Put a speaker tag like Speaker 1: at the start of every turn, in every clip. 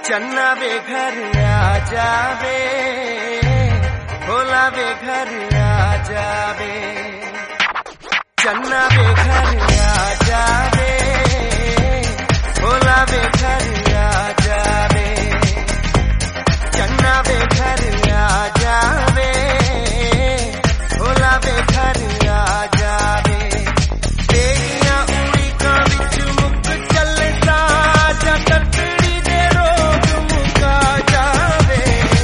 Speaker 1: चन्ना वे घर आ जावे, भोला वे घर आ जावे। चन्ना वे घर आ जावे, भोला वे घर आ जावे। चन्ना वे घर आ जावे, भोला वे घर आ जावे। तेरिया उड़ी का विच मुक चलता जा तकड़ी दे रोग मुका जावे।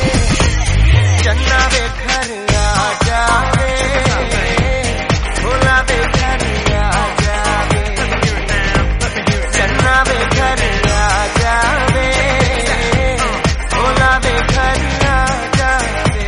Speaker 1: चन्ना वे घर आ जावे, भोला वे घर आ जावे। चन्ना वे घर आ जावे, भोला वे घर आ जावे।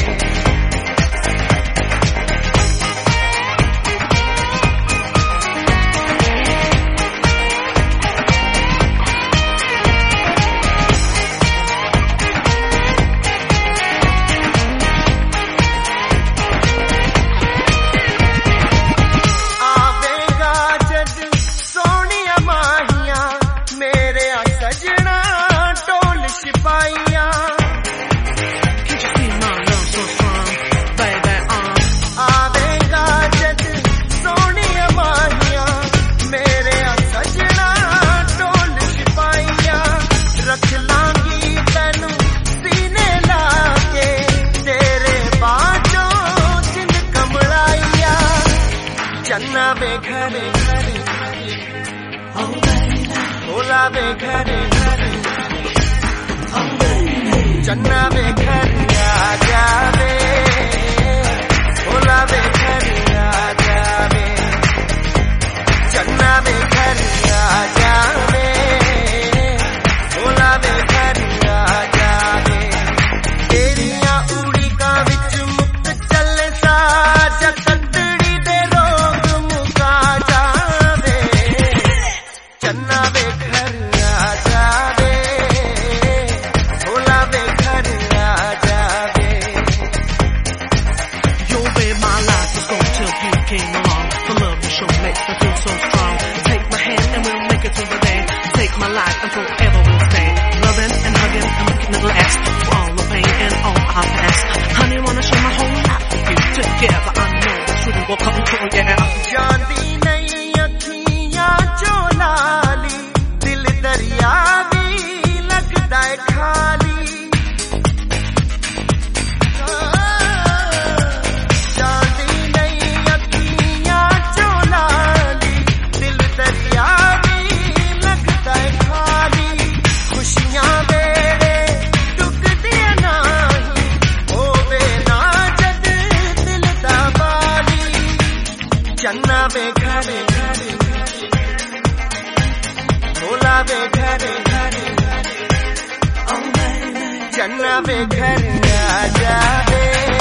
Speaker 1: चन्ना वे घर भोला वे घर, चन्ना वे घर आ जावे, भोला वे घर आ जावे। चन्ना वे घर आ जावे, भोला वे घर आ जावे। तेरिया उड़ी का विच मुक चलता जा तकड़ी दे रोग मुका जावे। चन्ना वे घर आ जावे, भोला वे घर आ जावे।
Speaker 2: Your way, my life is gone till you came along. The love you show makes me feel so strong. Take my hand and we'll make it to the day. Take my life and forever we'll stay. Loving and hugging and making it last. For all the pain and all our past. Honey, wanna share my whole life with you. Together I know the truth will come true, yeah.
Speaker 1: जानती नहीं अखियां जो लाली, दिल दरिया भी लगता है खाली। जानती नहीं अखियां जो लाली, दिल दरिया भी लगता है खाली। खुशियां बेड़े टुकदियां नहीं, होवे ना जद दिल दा बाली। चन्ना वे घर, भोला वे घर, चन्ना वे घर आ जावे।